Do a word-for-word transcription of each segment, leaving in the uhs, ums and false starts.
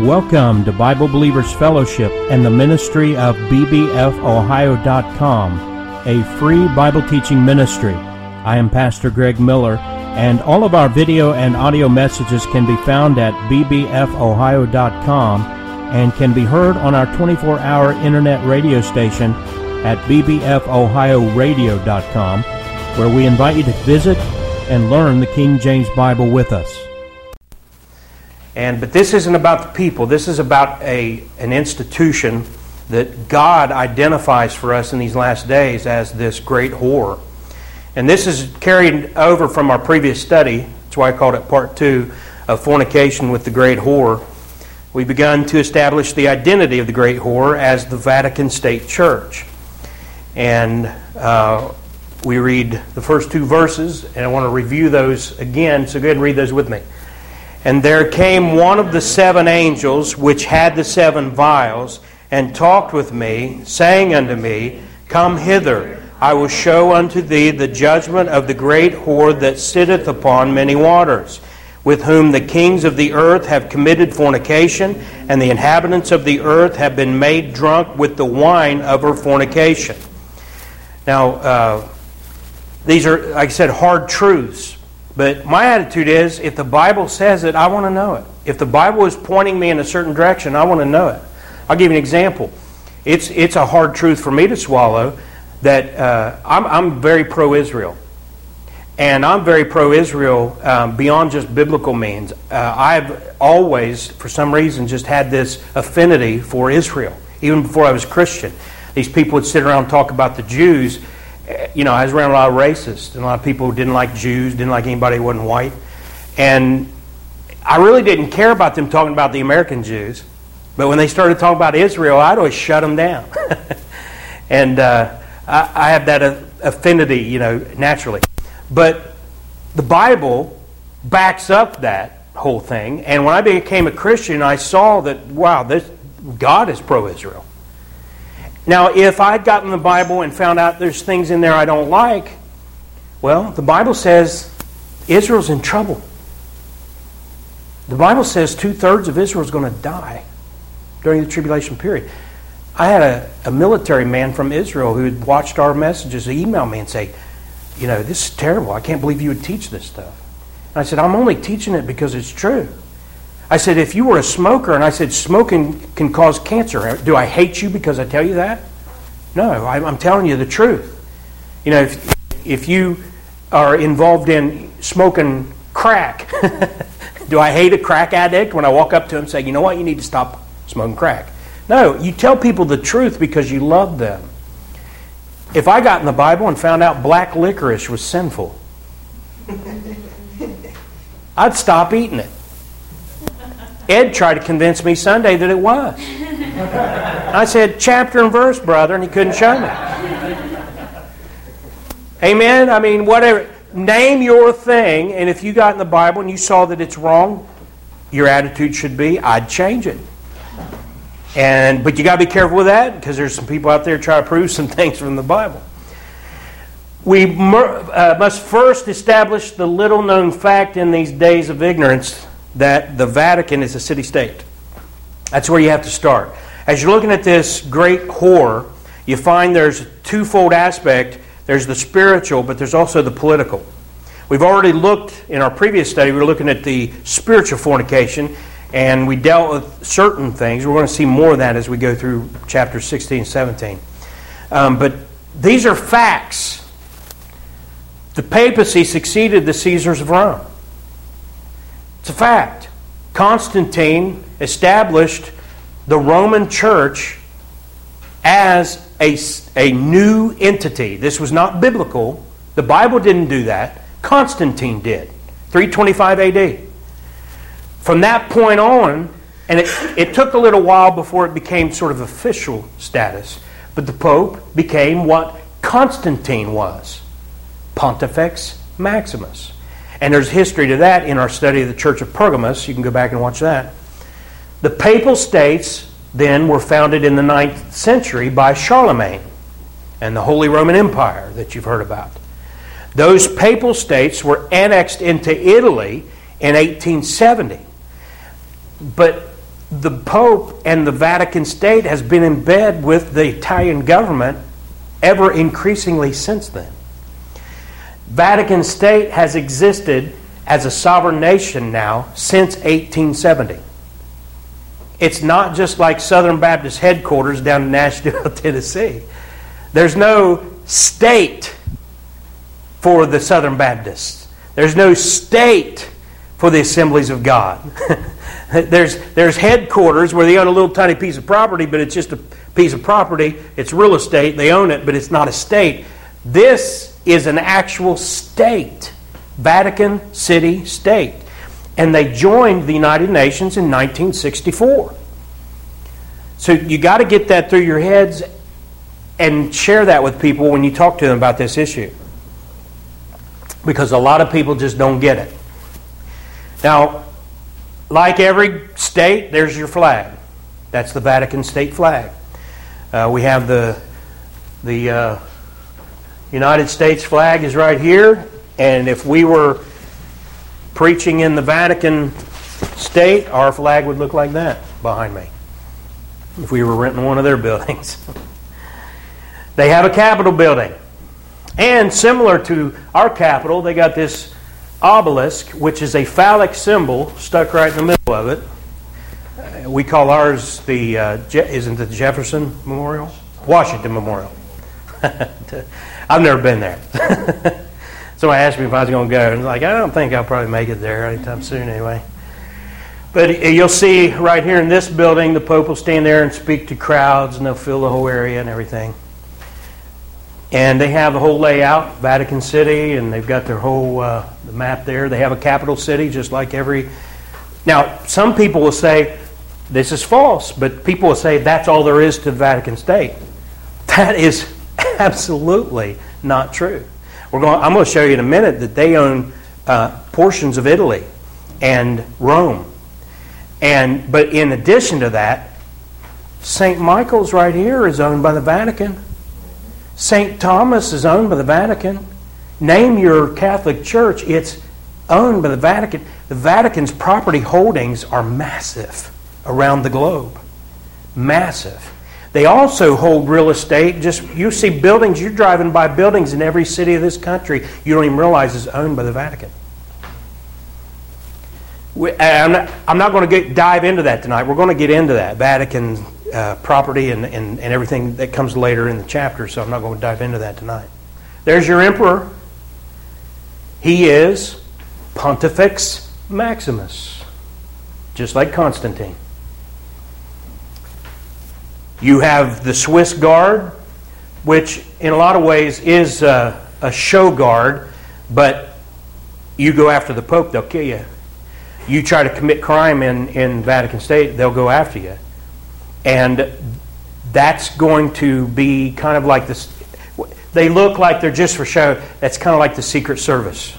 Welcome to Bible Believers Fellowship and the ministry of B B F Ohio dot com, a free Bible teaching ministry. I am Pastor Greg Miller, and all of our video and audio messages can be found at B B F Ohio dot com and can be heard on our twenty-four hour internet radio station at B B F Ohio Radio dot com, where we invite you to visit and learn the King James Bible with us. And but this isn't about the people. This is about a an institution that God identifies for us in these last days as this great whore. And this is carried over from our previous study. That's why I called it part two of fornication with the great whore. We've begun to establish the identity of the great whore as the Vatican State Church. And uh, we read the first two verses, and I want to review those again, so go ahead and read those with me. And there came one of the seven angels which had the seven vials, and talked with me, saying unto me, Come hither, I will show unto thee the judgment of the great whore that sitteth upon many waters, with whom the kings of the earth have committed fornication, and the inhabitants of the earth have been made drunk with the wine of her fornication. Now, uh, these are, like I said, hard truths. But my attitude is, if the Bible says it, I want to know it. If the Bible is pointing me in a certain direction, I want to know it. I'll give you an example. It's it's a hard truth for me to swallow that uh, I'm, I'm very pro-Israel. And I'm very pro-Israel um, beyond just biblical means. Uh, I've always, for some reason, just had this affinity for Israel, even before I was Christian. These people would sit around and talk about the Jews. You know, I was around a lot of racists, and a lot of people who didn't like Jews, didn't like anybody who wasn't white. And I really didn't care about them talking about the American Jews. But when they started talking about Israel, I'd always shut them down. and uh, I, I have that affinity, you know, naturally. But the Bible backs up that whole thing. And when I became a Christian, I saw that, wow, this God is pro-Israel. Now, if I'd gotten the Bible and found out there's things in there I don't like, well, the Bible says Israel's in trouble. The Bible says two-thirds of Israel's going to die during the tribulation period. I had a, a military man from Israel who had watched our messages email me and say, you know, this is terrible. I can't believe you would teach this stuff. And I said, I'm only teaching it because it's true. I said, if you were a smoker, and I said, smoking can cause cancer, do I hate you because I tell you that? No, I'm telling you the truth. You know, if, if you are involved in smoking crack, do I hate a crack addict when I walk up to him and say, you know what, you need to stop smoking crack? No, you tell people the truth because you love them. If I got in the Bible and found out black licorice was sinful, I'd stop eating it. Ed tried to convince me Sunday that it was. I said, chapter and verse, brother, and he couldn't show me. Amen? I mean, whatever. Name your thing, and if you got in the Bible and you saw that it's wrong, your attitude should be, I'd change it. And But you got to be careful with that, because there's some people out there trying to prove some things from the Bible. We uh, must first establish the little-known fact in these days of ignorance that the Vatican is a city-state. That's where you have to start. As you're looking at this great whore, you find there's a twofold aspect. There's the spiritual, but there's also the political. We've already looked, in our previous study, we were looking at the spiritual fornication, and we dealt with certain things. We're going to see more of that as we go through chapters sixteen and seventeen. Um, but these are facts. The papacy succeeded the Caesars of Rome. It's a fact. Constantine established the Roman Church as a, a new entity. This was not biblical. The Bible didn't do that. Constantine did. three twenty-five A D. From that point on, and it, it took a little while before it became sort of official status, but the Pope became what Constantine was. Pontifex Maximus. And there's history to that in our study of the Church of Pergamos. You can go back and watch that. The Papal States then were founded in the ninth century by Charlemagne and the Holy Roman Empire that you've heard about. Those Papal States were annexed into Italy in eighteen seventy. But the Pope and the Vatican State has been in bed with the Italian government ever increasingly since then. Vatican State has existed as a sovereign nation now since eighteen seventy. It's not just like Southern Baptist headquarters down in Nashville, Tennessee. There's no state for the Southern Baptists. There's no state for the Assemblies of God. there's, there's headquarters where they own a little tiny piece of property, but it's just a piece of property. It's real estate. They own it, but it's not a state. This is an actual state. Vatican City State. And they joined the United Nations in nineteen sixty-four. So you got to get that through your heads and share that with people when you talk to them about this issue. Because a lot of people just don't get it. Now, like every state, there's your flag. That's the Vatican State flag. Uh, we have the the uh, United States flag is right here. And if we were preaching in the Vatican State, our flag would look like that behind me. If we were renting one of their buildings. They have a Capitol building. And similar to our Capitol, they got this obelisk, which is a phallic symbol stuck right in the middle of it. We call ours the, uh, Je- isn't it the Jefferson Memorial? Washington Memorial. I've never been there. Somebody asked me if I was going to go, and I was like, I don't think I'll probably make it there anytime soon anyway. But you'll see right here in this building, the Pope will stand there and speak to crowds, and they'll fill the whole area and everything. And they have a whole layout, Vatican City, and they've got their whole uh, the map there. They have a capital city, just like every... Now, some people will say, this is false, but people will say that's all there is to the Vatican State. That is absolutely not true. We're going, I'm going to show you in a minute that they own uh, portions of Italy and Rome. And but in addition to that, Saint Michael's right here is owned by the Vatican. Saint Thomas is owned by the Vatican. Name your Catholic church, it's owned by the Vatican. The Vatican's property holdings are massive around the globe. Massive. They also hold real estate. Just you see buildings, you're driving by buildings in every city of this country you don't even realize is owned by the Vatican. We, I'm not, I'm not going to get, dive into that tonight. We're going to get into that, Vatican uh, property and, and, and everything that comes later in the chapter, so I'm not going to dive into that tonight. There's your emperor. He is Pontifex Maximus, just like Constantine. You have the Swiss Guard, which in a lot of ways is a, a show guard, but you go after the Pope, they'll kill you. You try to commit crime in, in Vatican State, they'll go after you. And that's going to be kind of like this. They look like they're just for show. That's kind of like the Secret Service.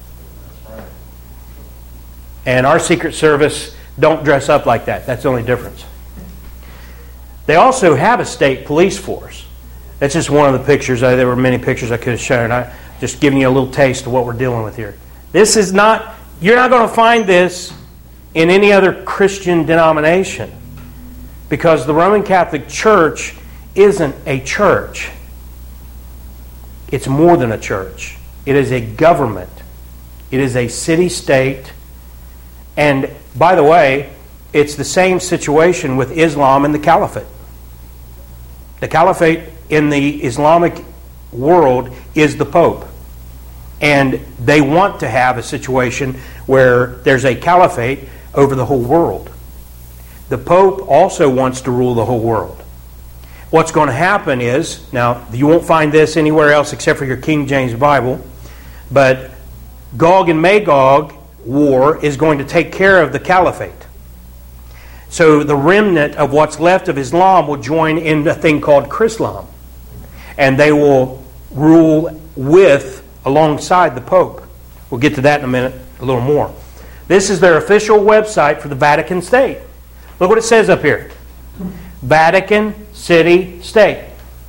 And our Secret Service don't dress up like that. That's the only difference. They also have a state police force. That's just one of the pictures. There were many pictures I could have shown. I'm just giving you a little taste of what we're dealing with here. This is not, you're not going to find this in any other Christian denomination, because the Roman Catholic Church isn't a church. It's more than a church. It is a government. It is a city-state. And by the way, it's the same situation with Islam and the Caliphate. The Caliphate in the Islamic world is the Pope. And they want to have a situation where there's a caliphate over the whole world. The Pope also wants to rule the whole world. What's going to happen is, now you won't find this anywhere else except for your King James Bible, but Gog and Magog war is going to take care of the caliphate. So the remnant of what's left of Islam will join in a thing called Chrislam. And they will rule with, alongside the Pope. We'll get to that in a minute, a little more. This is their official website for the Vatican State. Look what it says up here. Vatican City State.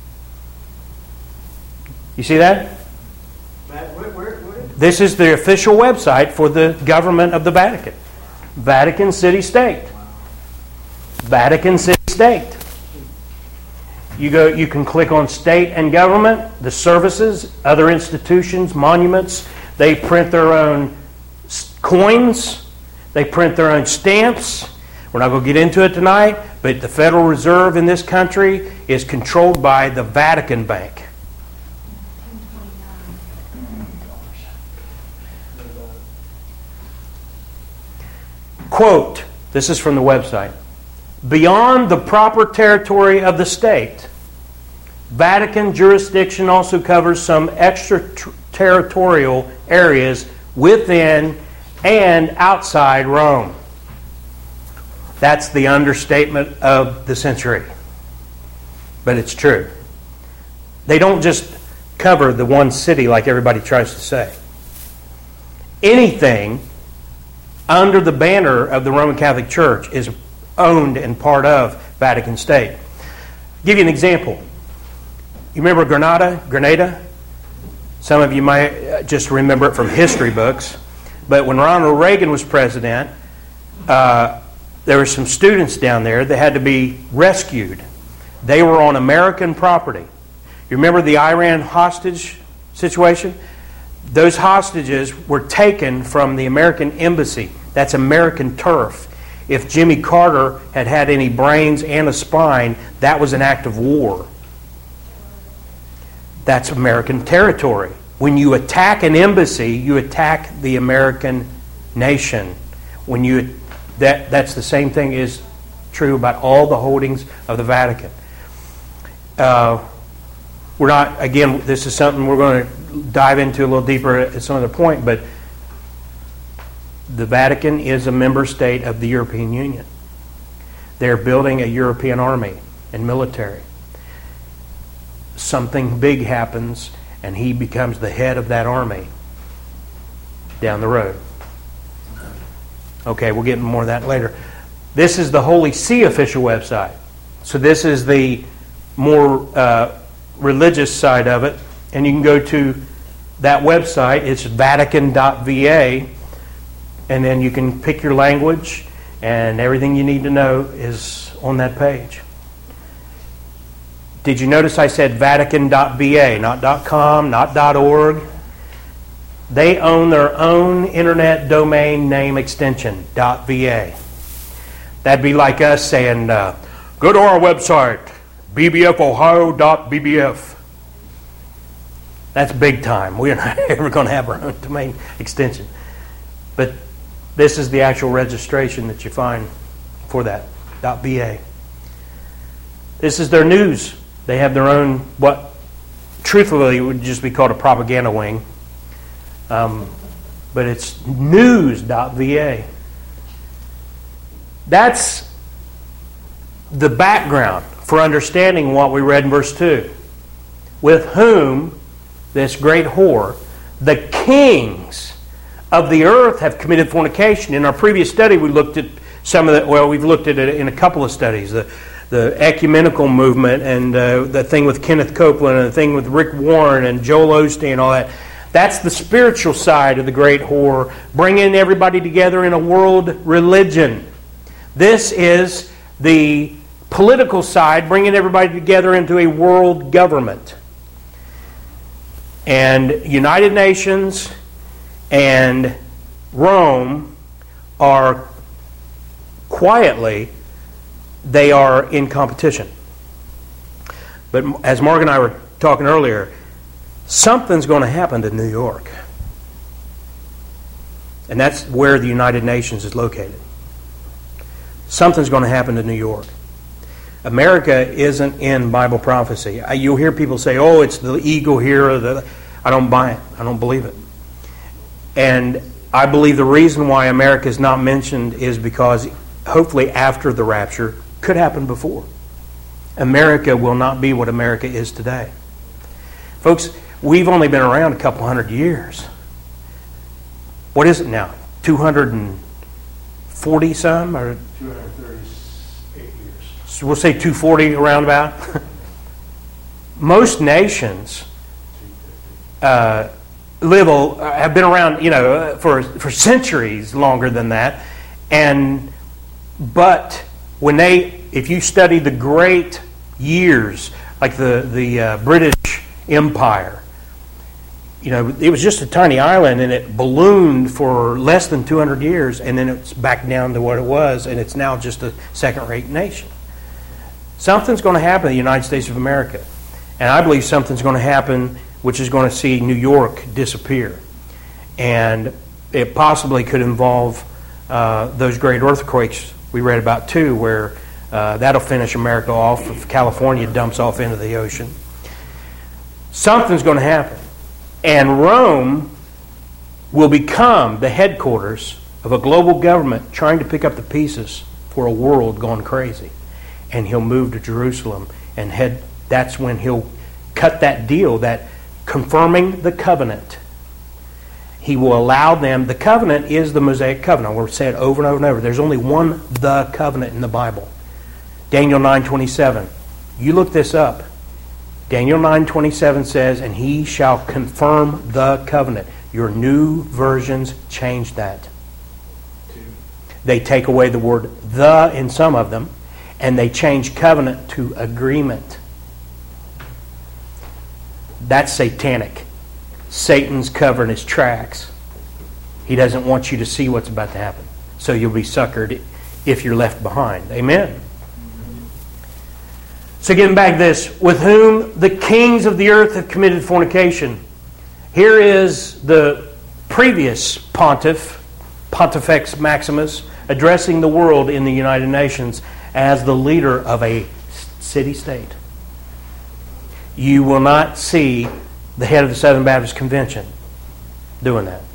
You see that? Where, where, where? This is the official website for the government of the Vatican. Vatican City State. Vatican City State. You go. You can click on state and government, the services, other institutions, monuments. They print their own coins. They print their own stamps. We're not going to get into it tonight, but the Federal Reserve in this country is controlled by the Vatican Bank. Quote, this is from the website. Beyond the proper territory of the state, Vatican jurisdiction also covers some extraterritorial areas within and outside Rome. That's the understatement of the century. But it's true. They don't just cover the one city like everybody tries to say. Anything under the banner of the Roman Catholic Church is owned and part of Vatican State. I'll give you an example. You remember Grenada? Grenada? Some of you might just remember it from history books. But when Ronald Reagan was president, uh, there were some students down there that had to be rescued. They were on American property. You remember the Iran hostage situation? Those hostages were taken from the American embassy. That's American turf. If Jimmy Carter had had any brains and a spine, that was an act of war. That's American territory. When you attack an embassy, you attack the American nation. When you that that's the same thing is true about all the holdings of the Vatican. Uh, we're not again. This is something we're going to dive into a little deeper at some other point, but the Vatican is a member state of the European Union. They're building a European army and military. Something big happens, and he becomes the head of that army down the road. Okay, we'll get more of that later. This is the Holy See official website. So this is the more uh, religious side of it. And you can go to that website. It's vatican dot v a. And then you can pick your language, and everything you need to know is on that page. Did you notice I said vatican dot v a, not .com, not .org? They own their own internet domain name extension, .va. That'd be like us saying, uh, go to our website, b b f ohio dot b b f. That's big time. We're not ever going to have our own domain extension. But this is the actual registration that you find for that, .va. This is their news. They have their own, what truthfully would just be called a propaganda wing. Um, but it's news dot v a. That's the background for understanding what we read in verse two. With whom, this great whore, the kings of the earth have committed fornication. In our previous study, we looked at some of the, well, we've looked at it in a couple of studies. The, the ecumenical movement and uh, the thing with Kenneth Copeland and the thing with Rick Warren and Joel Osteen and all that. That's the spiritual side of the great whore, bringing everybody together in a world religion. This is the political side, bringing everybody together into a world government. And United Nations and Rome are quietly, they are in competition. But as Mark and I were talking earlier, something's going to happen to New York. And that's where the United Nations is located. Something's going to happen to New York. America isn't in Bible prophecy. You'll hear people say, oh, it's the eagle here. Or the... I don't buy it. I don't believe it. And I believe the reason why America is not mentioned is because hopefully after the rapture, could happen before. America will not be what America is today. Folks, we've only been around a couple hundred years. What is it now? two hundred forty some? Or two hundred thirty-eight years. So we'll say two hundred forty around about. Most nations uh, live, have been around, you know, for for centuries longer than that, and but when they, if you study the great years, like the, the uh, British Empire, you know, it was just a tiny island and it ballooned for less than two hundred years, and then it's back down to what it was, and it's now just a second-rate nation. Something's going to happen in the United States of America. And I believe something's going to happen which is going to see New York disappear. And it possibly could involve uh, those great earthquakes we read about too, where uh, that'll finish America off if California dumps off into the ocean. Something's going to happen. And Rome will become the headquarters of a global government trying to pick up the pieces for a world gone crazy. And he'll move to Jerusalem and head. That's when he'll cut that deal, that confirming the covenant. He will allow them. The covenant is the Mosaic covenant. We're saying over and over and over. There's only one the covenant in the Bible. Daniel nine twenty-seven. You look this up. Daniel nine twenty-seven says, and he shall confirm the covenant. Your new versions change that. They take away the word the in some of them, and they change covenant to agreement. That's satanic. Satan's covering his tracks. He doesn't want you to see what's about to happen. So you'll be suckered if you're left behind. Amen. So getting back to this, with whom the kings of the earth have committed fornication. Here is the previous pontiff, Pontifex Maximus, addressing the world in the United Nations as the leader of a city-state. You will not see the head of the Southern Baptist Convention doing that.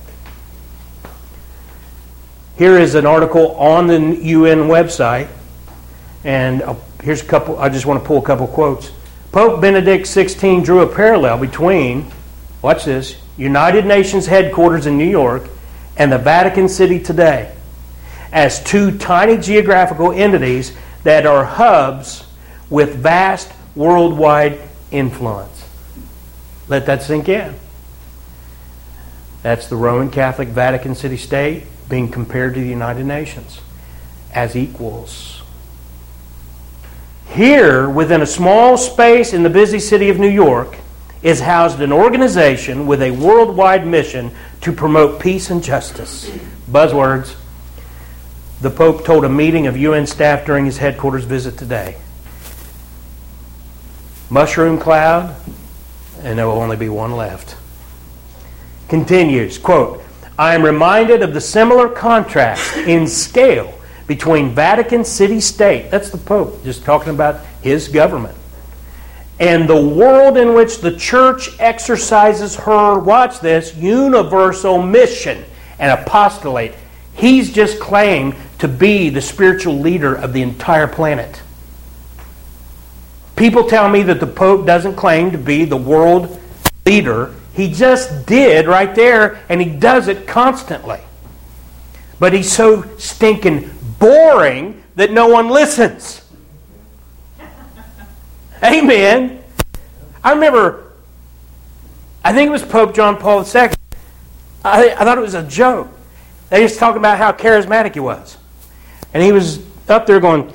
Here is an article on the U N website, and here's a couple. I just want to pull a couple quotes. Pope Benedict the sixteenth drew a parallel between, watch this, United Nations headquarters in New York and the Vatican City today as two tiny geographical entities that are hubs with vast worldwide influence. Let that sink in. That's the Roman Catholic Vatican City State being compared to the United Nations as equals. Here, within a small space in the busy city of New York, is housed an organization with a worldwide mission to promote peace and justice. Buzzwords. The Pope told a meeting of U N staff during his headquarters visit today. Mushroom cloud, and there will only be one left. Continues, quote, I am reminded of the similar contrast in scale between Vatican City State, that's the Pope, just talking about his government, and the world in which the Church exercises her, watch this, universal mission and apostolate. He's just claimed to be the spiritual leader of the entire planet. People tell me that the Pope doesn't claim to be the world leader. He just did right there, and he does it constantly. But he's so stinking boring that no one listens. Amen. I remember, I think it was Pope John Paul the Second. I, I thought it was a joke. They just talking about how charismatic he was. And he was up there going,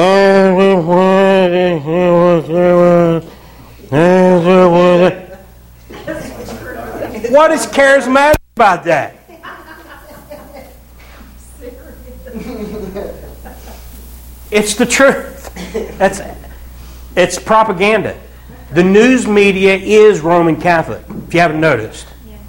what is charismatic about that? It's the truth. That's it's propaganda. The news media is Roman Catholic, if you haven't noticed.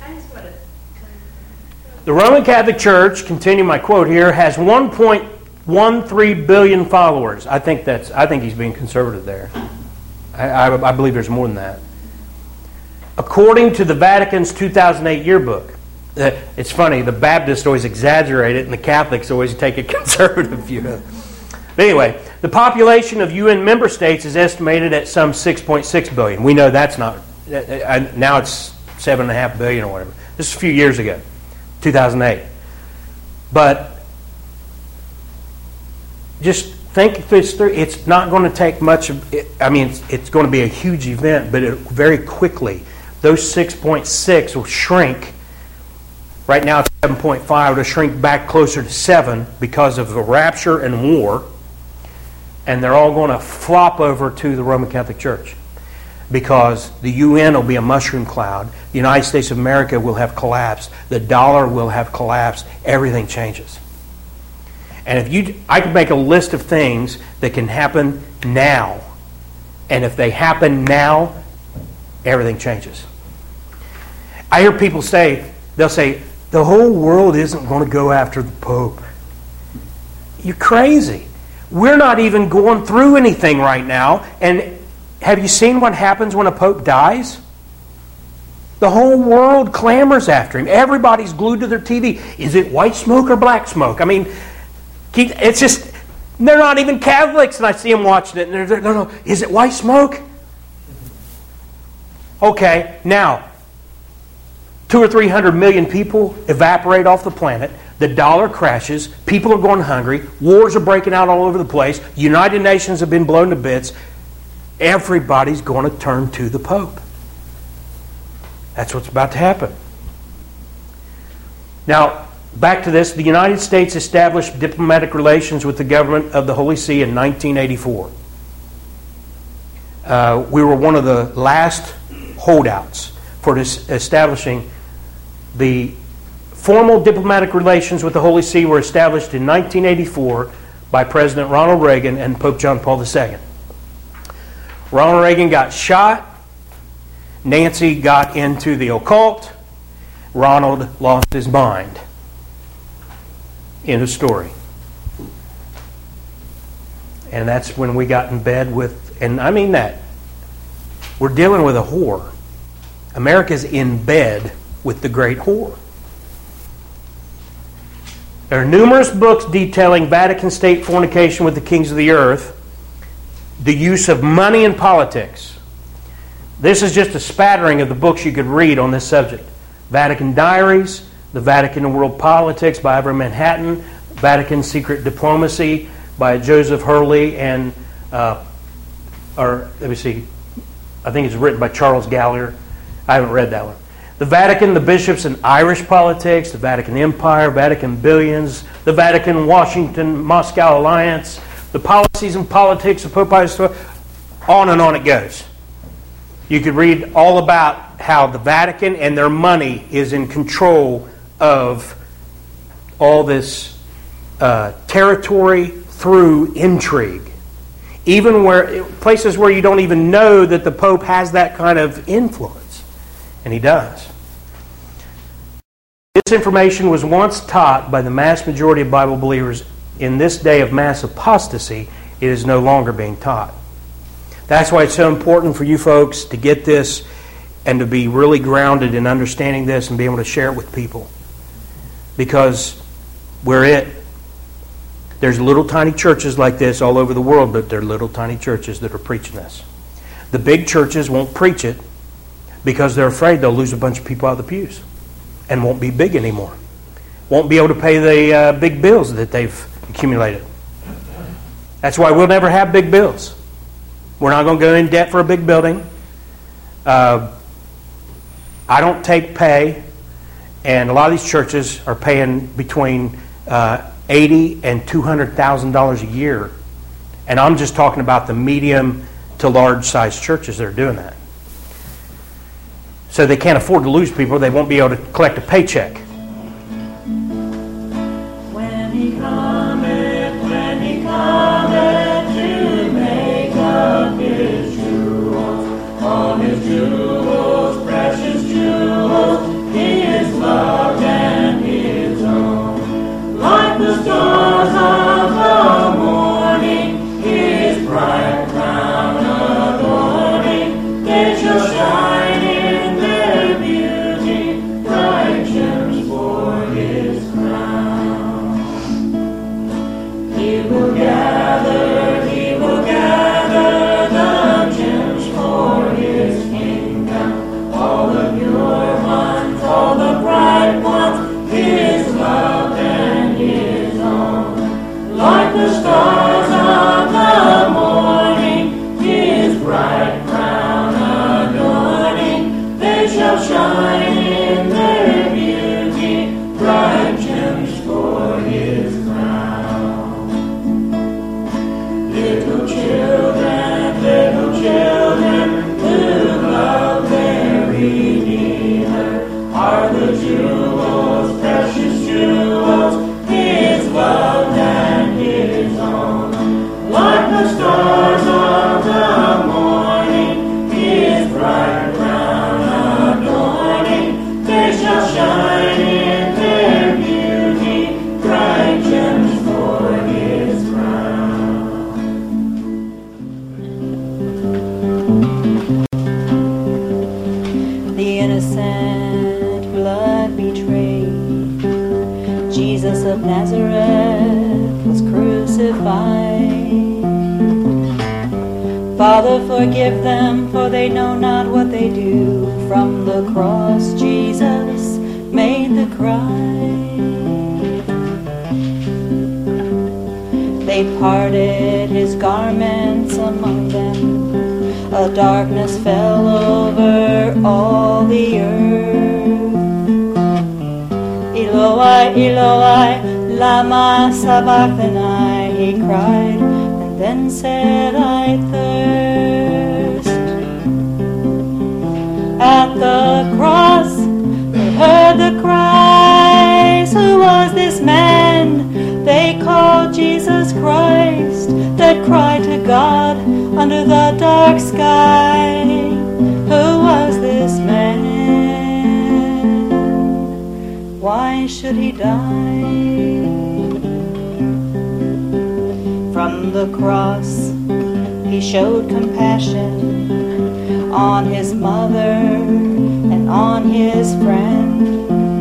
The Roman Catholic Church, continue my quote here, has one point one three billion followers. I think that's. I think he's being conservative there. I, I, I believe there's more than that. According to the Vatican's two thousand eight yearbook, uh, it's funny. The Baptists always exaggerate it, and the Catholics always take a conservative view. But anyway, the population of U N member states is estimated at some six point six billion. We know that's not. Uh, now it's seven point five billion or whatever. This is a few years ago. two thousand eight. But just think this through. It's not going to take much of it. I mean, it's, it's going to be a huge event, but it, very quickly, those six point six will shrink. Right now it's seven point five. It'll shrink back closer to seven because of the rapture and war. and they're all going to flop over to the Roman Catholic Church because the U N will be a mushroom cloud. The United States of America will have collapsed. The dollar will have collapsed. Everything changes. And if you, I could make a list of things that can happen now. And if they happen now, everything changes. I hear people say, they'll say, the whole world isn't going to go after the Pope. You're crazy. We're not even going through anything right now. And have you seen what happens when a Pope dies? The whole world clamors after him. Everybody's glued to their T V. Is it white smoke or black smoke? I mean, it's just, they're not even Catholics, and I see them watching it, and they're, they're no, no, is it white smoke? Okay, now, two or three hundred million people evaporate off the planet. The dollar crashes. People are going hungry. Wars are breaking out all over the place. United Nations have been blown to bits. Everybody's going to turn to the Pope. That's what's about to happen. Now, back to this. The United States established diplomatic relations with the government of the Holy See in nineteen eighty-four. Uh, we were one of the last holdouts for this establishing the formal diplomatic relations with the Holy See were established in nineteen eighty-four by President Ronald Reagan and Pope John Paul the Second. Ronald Reagan got shot. Nancy got into the occult. Ronald lost his mind. End of story. And that's when we got in bed with, and I mean that, we're dealing with a whore. America's in bed with the great whore. There are numerous books detailing Vatican state fornication with the kings of the earth, the use of money in politics. This is just a spattering of the books you could read on this subject. Vatican Diaries, The Vatican and World Politics by Ivor Manhattan, Vatican Secret Diplomacy by Joseph Hurley and, uh, or let me see, I think it's written by Charles Gallagher. I haven't read that one. The Vatican, the Bishops and Irish Politics, the Vatican Empire, Vatican Billions, the Vatican Washington Moscow Alliance, the Policies and Politics of Pope Pius the Twelfth, on and on it goes. You could read all about how the Vatican and their money is in control of all this uh, territory through intrigue. Even where places where you don't even know that the Pope has that kind of influence. And he does. This information was once taught by the mass majority of Bible believers. In this day of mass apostasy, it is no longer being taught. That's why it's so important for you folks to get this and to be really grounded in understanding this and be able to share it with people. Because we're it. There's little tiny churches like this all over the world, but they're little tiny churches that are preaching this. The big churches won't preach it because they're afraid they'll lose a bunch of people out of the pews and won't be big anymore. Won't be able to pay the uh, big bills that they've accumulated. That's why we'll never have big bills. We're not going to go in debt for a big building. Uh, I don't take pay, and a lot of these churches are paying between uh, eighty and two hundred thousand dollars a year, and I'm just talking about the medium to large size churches that are doing that. So they can't afford to lose people; they won't be able to collect a paycheck. When he cometh, when he cometh to make up his jewels, all his jewels, precious jewels, he is loved and his own. Like the stars of the morning, his bright crown adorning, they shall shine in their beauty, bright gems Father, forgive them, for they know not what they do. From the cross Jesus made the cry. They parted his garments among them. A darkness fell over all the earth. Eloi, Eloi, lama sabachthani, he cried, and then said, I thirst. At the cross, they heard the cries. Who was this man they called Jesus Christ, that cried to God under the dark sky? Who was this man? Why should he die? From the cross he showed compassion on his mother and on his friend.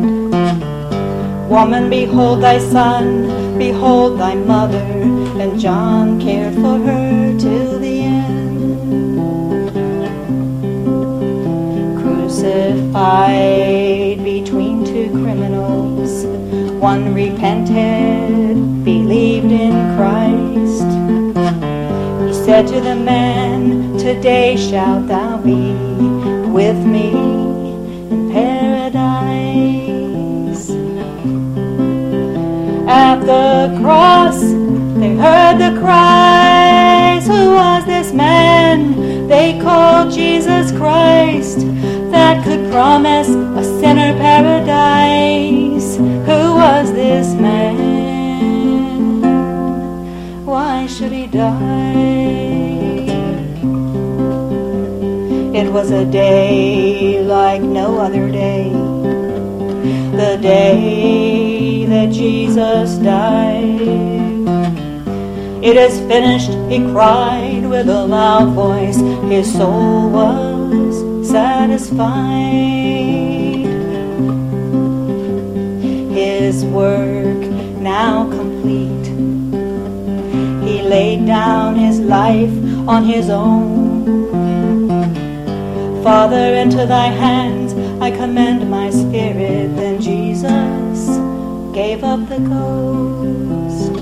Woman, behold thy son, behold thy mother. And John cared for her till the end. Crucified between two criminals, one repented, believed in Christ. He said to the man, today shalt thou be with me in paradise. At the cross they heard the cries. Who was this man they called Jesus Christ, that could promise a sinner paradise? Who was this man? Why should he die? It was a day like no other day, the day that Jesus died. It is finished, he cried with a loud voice. His soul was satisfied. His work now complete, he laid down his life on his own. Father, into thy hands I commend my spirit. Then Jesus gave up the ghost.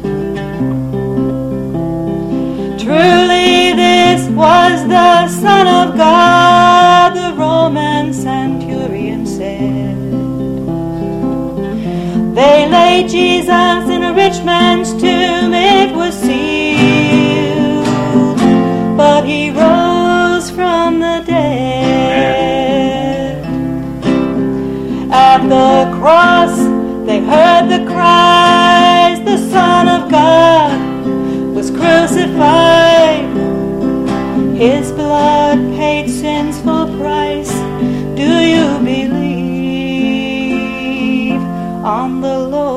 Truly this was the Son of God, the Roman centurion said. They laid Jesus in a rich man's tomb. It was sealed, but he rose from the dead. At the cross they heard the cries. The Son of God was crucified. His blood paid sin's full price. Do you believe on the Lord